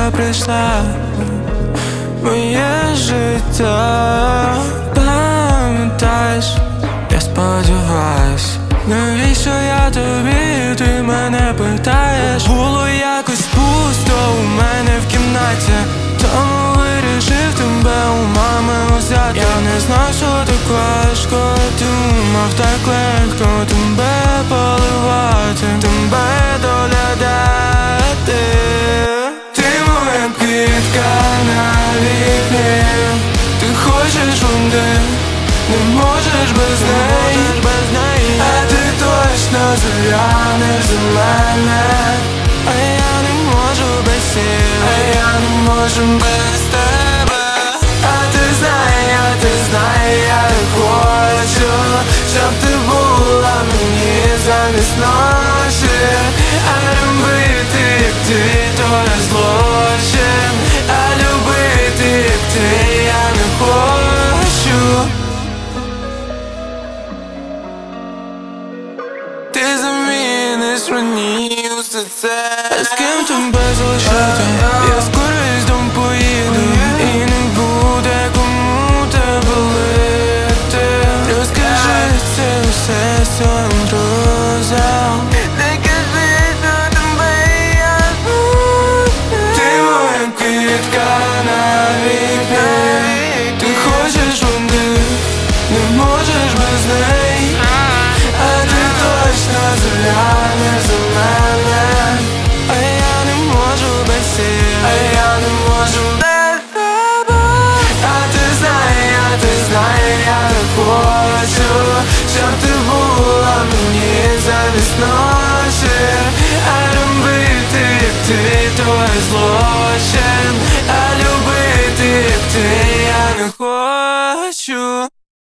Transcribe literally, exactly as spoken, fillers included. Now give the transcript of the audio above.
ти прийшла в моє життя. Пам'ятаєш, я сподіваюсь, навіщо я тобі, ти мене питаєш. Було якось пусто у мене в кімнаті, тому вирішив тебе у мами взяти. Я не знав, що так важко, думав так легко тебе поливати, тебе доглядати. Ти моя квітка на вікні, ти хочеш води, не можеш без неї, а ти точно заглянеш за мене. А я не можу без сил, а я не можу без тебе. А ти знає, а ти знає, я не хочу, щоб ти була мені замість ночі. А любити, як ти, то не злочин, а любити, як ти, я не хочу. Ти заміниш мені усе це. А з ким тебе залишити? Я скоро із дому поїду, і не буде кому тебе лити. Розкажи це все своїм друзям. Не кажи, що тебе я буду. Ти моя квітка на вікні, ти хочеш води, не можеш без неї, а ти точно заглянеш за мене. А я не можу без сил, а я не можу без тебе. А ти знає, а ти знає, я не хочу, щоб ти була мені замість ночі. А любити, як ти, то є злочин, а любити, як ти, я не хочу.